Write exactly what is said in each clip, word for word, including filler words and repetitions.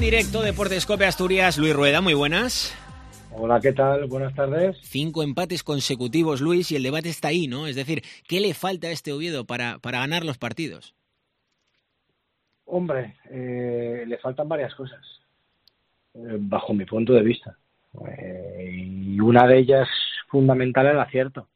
directo, Deportescope Asturias, Luis Rueda, muy buenas. Hola, ¿qué tal? Buenas tardes. Cinco empates consecutivos, Luis, y el debate está ahí, ¿no? Es decir, ¿qué le falta a este Oviedo para, para ganar los partidos? Hombre, eh, le faltan varias cosas, eh, bajo mi punto de vista. Eh, y una de ellas fundamental, el acierto.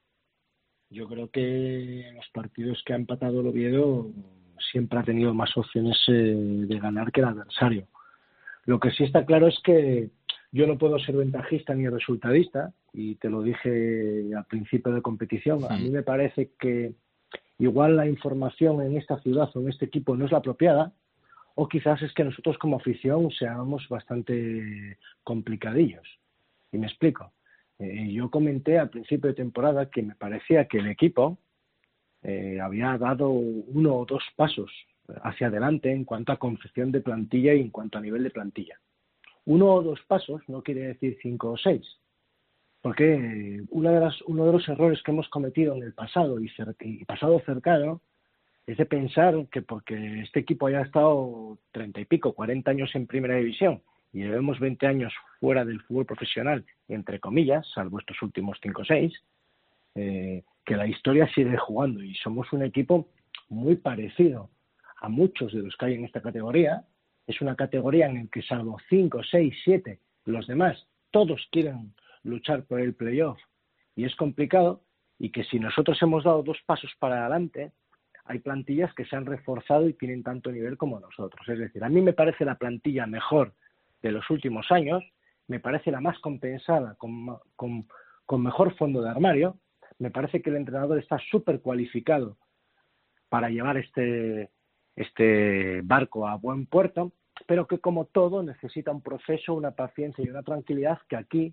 Yo creo que en los partidos que ha empatado el Oviedo siempre ha tenido más opciones eh, de ganar que el adversario. Lo que sí está claro es que yo no puedo ser ventajista ni resultadista, y te lo dije al principio de competición. A mí me parece que igual la información en esta ciudad o en este equipo no es la apropiada, o quizás es que nosotros como afición seamos bastante complicadillos. Y me explico. Eh, yo comenté al principio de temporada que me parecía que el equipo eh, había dado uno o dos pasos hacia adelante en cuanto a confección de plantilla y en cuanto a nivel de plantilla. Uno o dos pasos no quiere decir cinco o seis, porque una de las, uno de los errores que hemos cometido en el pasado y, cer- y pasado cercano es de pensar que porque este equipo haya estado treinta y pico, cuarenta años en primera división y llevemos veinte años fuera del fútbol profesional, entre comillas, salvo estos últimos cinco o seis, eh, que la historia sigue jugando, y somos un equipo muy parecido a muchos de los que hay en esta categoría. Es una categoría en la que, salvo cinco, seis, siete, los demás, todos quieren luchar por el playoff, y es complicado, y que si nosotros hemos dado dos pasos para adelante, hay plantillas que se han reforzado y tienen tanto nivel como nosotros. Es decir, a mí me parece la plantilla mejor de los últimos años, me parece la más compensada, con, con, con mejor fondo de armario. Me parece que el entrenador está súper cualificado para llevar este, este barco a buen puerto, pero que, como todo, necesita un proceso, una paciencia y una tranquilidad que aquí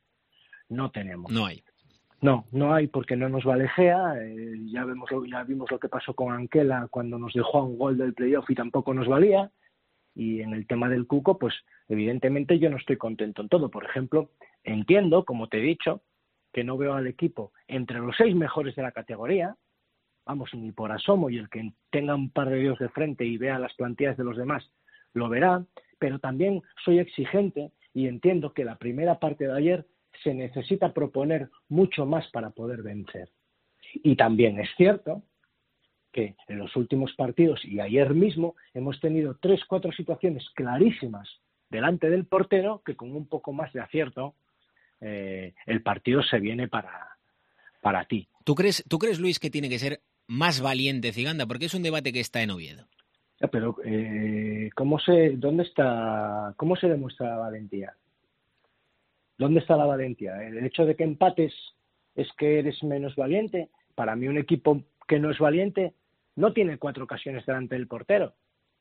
no tenemos. No hay. No, no hay, porque no nos vale Gea. Eh, ya vemos lo, ya vimos lo que pasó con Anquela cuando nos dejó a un gol del playoff y tampoco nos valía. Y en el tema del Cuco, pues evidentemente yo no estoy contento en todo. Por ejemplo, entiendo, como te he dicho, que no veo al equipo entre los seis mejores de la categoría, vamos, ni por asomo, y el que tenga un par de dedos de frente y vea las plantillas de los demás lo verá, pero también soy exigente y entiendo que la primera parte de ayer se necesita proponer mucho más para poder vencer. Y también es cierto que en los últimos partidos y ayer mismo hemos tenido tres, cuatro situaciones clarísimas delante del portero que, con un poco más de acierto, eh, el partido se viene para, para ti. ¿Tú crees, ¿Tú crees, Luis, que tiene que ser más valiente Ciganda? Porque es un debate que está en Oviedo. Pero, eh, ¿cómo se, dónde está, cómo se demuestra la valentía? ¿Dónde está la valentía? ¿El hecho de que empates es que eres menos valiente? Para mí, un equipo que no es valiente no tiene cuatro ocasiones delante del portero,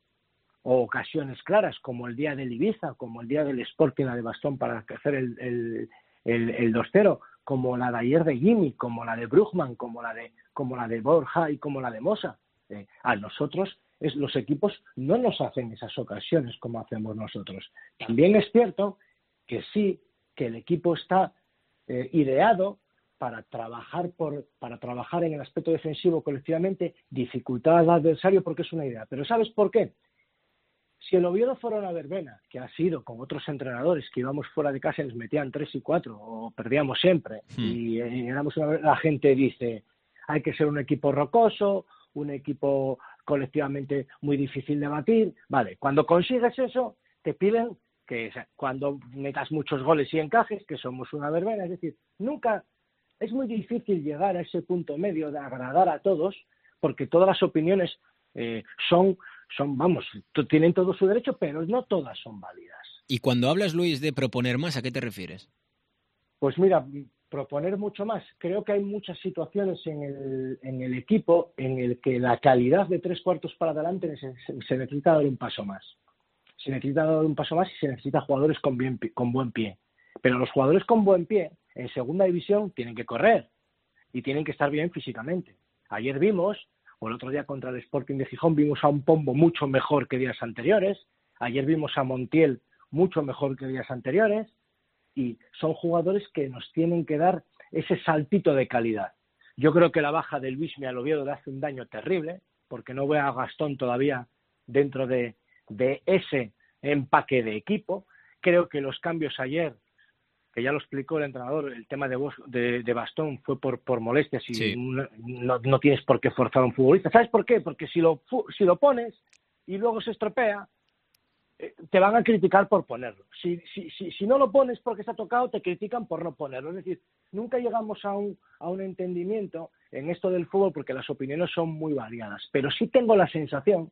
o ocasiones claras, como el día del Ibiza, como el día del Sporting, la de Bastón, para hacer el, el, el, el dos cero, como la de ayer de Jimmy, como la de Brugman, como la de, como la de Borja y como la de Mosa. Eh, a nosotros, es, los equipos no nos hacen esas ocasiones como hacemos nosotros. También es cierto que sí, que el equipo está eh, ideado para trabajar por para trabajar en el aspecto defensivo colectivamente, dificultar al adversario, porque es una idea. Pero ¿sabes por qué? Si el Oviedo fuera una verbena, que ha sido con otros entrenadores, que íbamos fuera de casa y nos metían tres y cuatro, o perdíamos siempre, hmm. y eh, éramos una, la gente dice, hay que ser un equipo rocoso, un equipo colectivamente muy difícil de batir. Vale, cuando consigues eso, te piden que, o sea, cuando metas muchos goles y encajes, que somos una verbena. Es decir, nunca... Es muy difícil llegar a ese punto medio de agradar a todos, porque todas las opiniones eh, son, son, vamos, tienen todo su derecho, pero no todas son válidas. Y cuando hablas, Luis, de proponer más, ¿a qué te refieres? Pues mira, proponer mucho más. Creo que hay muchas situaciones en el, en el equipo en el que la calidad de tres cuartos para adelante se, se necesita dar un paso más. Se necesita dar un paso más y se necesita jugadores con, bien, con buen pie. Pero los jugadores con buen pie en segunda división tienen que correr y tienen que estar bien físicamente. Ayer vimos, o el otro día contra el Sporting de Gijón, vimos a un Pombo mucho mejor que días anteriores. Ayer vimos a Montiel mucho mejor que días anteriores. Y son jugadores que nos tienen que dar ese saltito de calidad. Yo creo que la baja del Luismi al Oviedo le hace un daño terrible, porque no veo a Gastón todavía dentro de, de ese empaque de equipo. Creo que los cambios ayer, que ya lo explicó el entrenador, el tema de, de, de Bastón fue por, por molestias y sí. no, no, no tienes por qué forzar a un futbolista. ¿Sabes por qué? Porque si lo, si lo pones y luego se estropea, eh, te van a criticar por ponerlo. Si, si, si, si no lo pones porque está tocado, te critican por no ponerlo. Es decir, nunca llegamos a un, a un entendimiento en esto del fútbol porque las opiniones son muy variadas. Pero sí tengo la sensación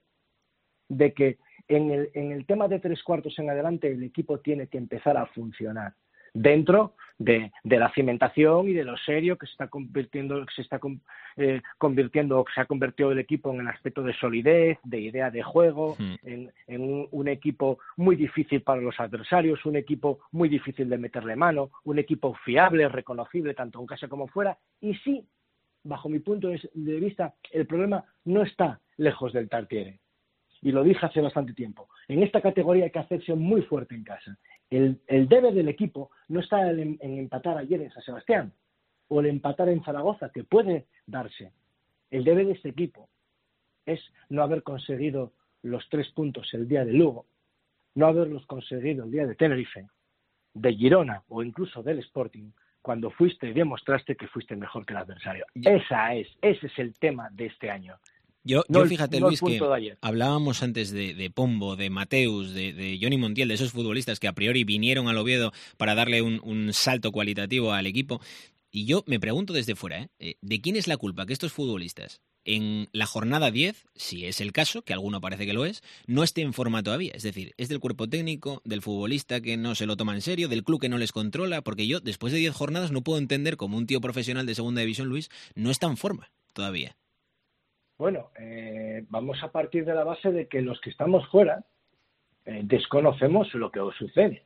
de que en el, en el tema de tres cuartos en adelante el equipo tiene que empezar a funcionar dentro de, de la cimentación y de lo serio que se está convirtiendo, que se está eh, convirtiendo, que se ha convertido el equipo en el aspecto de solidez, de idea de juego, Hmm. en, en un, un equipo muy difícil para los adversarios, un equipo muy difícil de meterle mano, un equipo fiable, reconocible tanto en casa como fuera. Y sí, bajo mi punto de vista, el problema no está lejos del Tartiere. Y lo dije hace bastante tiempo. En esta categoría hay que hacerse muy fuerte en casa. El, el debe del equipo no está en, en empatar ayer en San Sebastián o el empatar en Zaragoza, que puede darse. El debe de este equipo es no haber conseguido los tres puntos el día de Lugo, no haberlos conseguido el día de Tenerife, de Girona o incluso del Sporting, cuando fuiste y demostraste que fuiste mejor que el adversario. Yo... Esa es, ese es el tema de este año. Yo, no yo el, fíjate, no Luis, que de hablábamos antes de, de Pombo, de Mateus, de, de Johnny Montiel, de esos futbolistas que a priori vinieron al Oviedo para darle un, un salto cualitativo al equipo. Y yo me pregunto desde fuera, ¿eh? ¿De quién es la culpa que estos futbolistas en la jornada diez, si es el caso, que alguno parece que lo es, no esté en forma todavía? Es decir, ¿es del cuerpo técnico, del futbolista que no se lo toma en serio, del club que no les controla? Porque yo, después de diez jornadas, no puedo entender cómo un tío profesional de segunda división, Luis, no está en forma todavía. Bueno, eh, vamos a partir de la base de que los que estamos fuera eh, desconocemos lo que os sucede.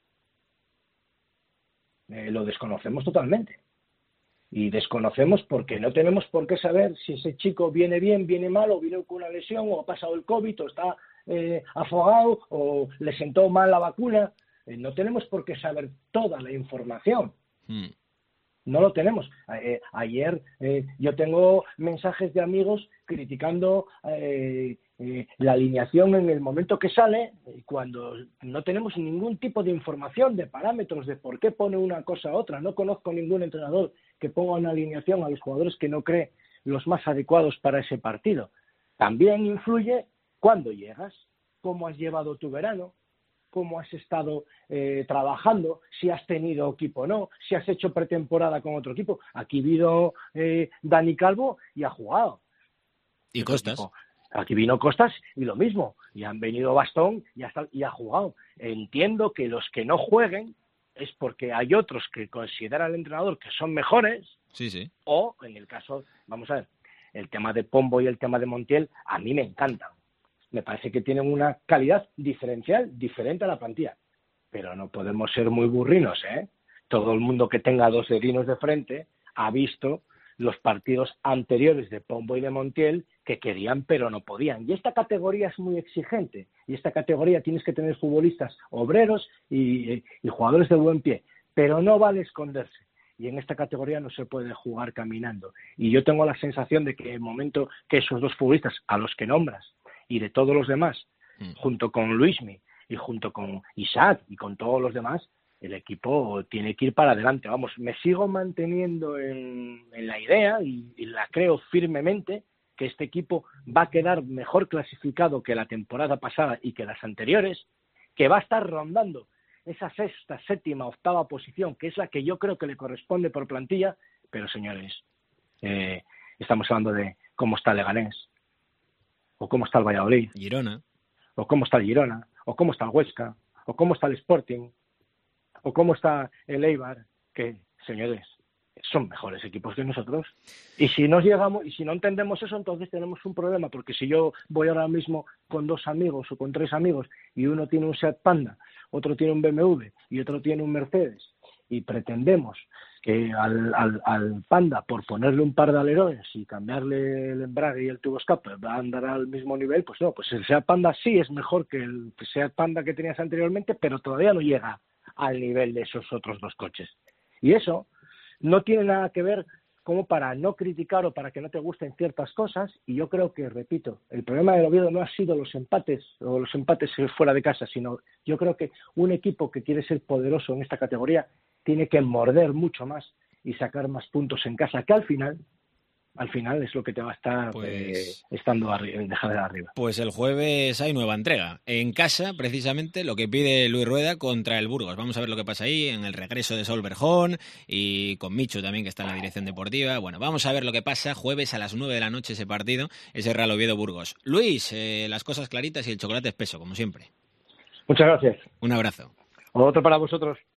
Eh, lo desconocemos totalmente. Y desconocemos porque no tenemos por qué saber si ese chico viene bien, viene mal, o viene con una lesión, o ha pasado el COVID, o está eh, afogado, o le sentó mal la vacuna. Eh, no tenemos por qué saber toda la información. Hmm. No lo tenemos. Eh, ayer eh, yo tengo mensajes de amigos criticando eh, eh, la alineación en el momento que sale, cuando no tenemos ningún tipo de información, de parámetros, de por qué pone una cosa a otra. No conozco ningún entrenador que ponga una alineación a los jugadores que no cree los más adecuados para ese partido. También influye cuándo llegas, cómo has llevado tu verano, cómo has estado eh, trabajando, si has tenido equipo o no, si has hecho pretemporada con otro equipo. Aquí vino eh, Dani Calvo y ha jugado. Y Costas. Equipo. Aquí vino Costas y lo mismo. Y han venido Bastón y, hasta, y ha jugado. Entiendo que los que no jueguen es porque hay otros que considera el entrenador que son mejores. Sí, sí. O, en el caso, vamos a ver, el tema de Pombo y el tema de Montiel, a mí me encantan. Me parece que tienen una calidad diferencial, diferente a la plantilla. Pero no podemos ser muy burrinos, ¿eh? Todo el mundo que tenga dos dedinos de frente ha visto los partidos anteriores de Pombo y de Montiel que querían pero no podían. Y esta categoría es muy exigente. Y esta categoría tienes que tener futbolistas obreros y, y jugadores de buen pie. Pero no vale esconderse. Y en esta categoría no se puede jugar caminando. Y yo tengo la sensación de que en el momento que esos dos futbolistas, a los que nombras, y de todos los demás, mm. junto con Luismi y junto con Isaac y con todos los demás, el equipo tiene que ir para adelante. Vamos, me sigo manteniendo en, en la idea y, y la creo firmemente que este equipo va a quedar mejor clasificado que la temporada pasada y que las anteriores, que va a estar rondando esa sexta, séptima, octava posición, que es la que yo creo que le corresponde por plantilla. Pero señores, eh, estamos hablando de cómo está Leganés, o cómo está el Valladolid, Girona, o cómo está el Girona, o cómo está el Huesca, o cómo está el Sporting, o cómo está el Eibar, que, señores, son mejores equipos que nosotros. Y si no llegamos, y si no entendemos eso, entonces tenemos un problema, porque si yo voy ahora mismo con dos amigos o con tres amigos, y uno tiene un Seat Panda, otro tiene un B M W, y otro tiene un Mercedes, y pretendemos que al, al, al Panda, por ponerle un par de alerones y cambiarle el embrague y el tubo escape, va a andar al mismo nivel, pues no, pues el Seat Panda sí es mejor que el Seat Panda que tenías anteriormente, pero todavía no llega al nivel de esos otros dos coches. Y eso no tiene nada que ver como para no criticar o para que no te gusten ciertas cosas, y yo creo que, repito, el problema del Oviedo no ha sido los empates o los empates fuera de casa, sino yo creo que un equipo que quiere ser poderoso en esta categoría tiene que morder mucho más y sacar más puntos en casa, que al final al final es lo que te va a estar pues, eh, estando arriba, dejar de arriba. Pues el jueves hay nueva entrega. En casa, precisamente, lo que pide Luis Rueda contra el Burgos. Vamos a ver lo que pasa ahí en el regreso de Saúl Berjón y con Micho también, que está en la dirección deportiva. Bueno, vamos a ver lo que pasa jueves a las nueve de la noche ese partido, ese Real Oviedo-Burgos. Luis, eh, las cosas claritas y el chocolate espeso, como siempre. Muchas gracias. Un abrazo. Otro para vosotros.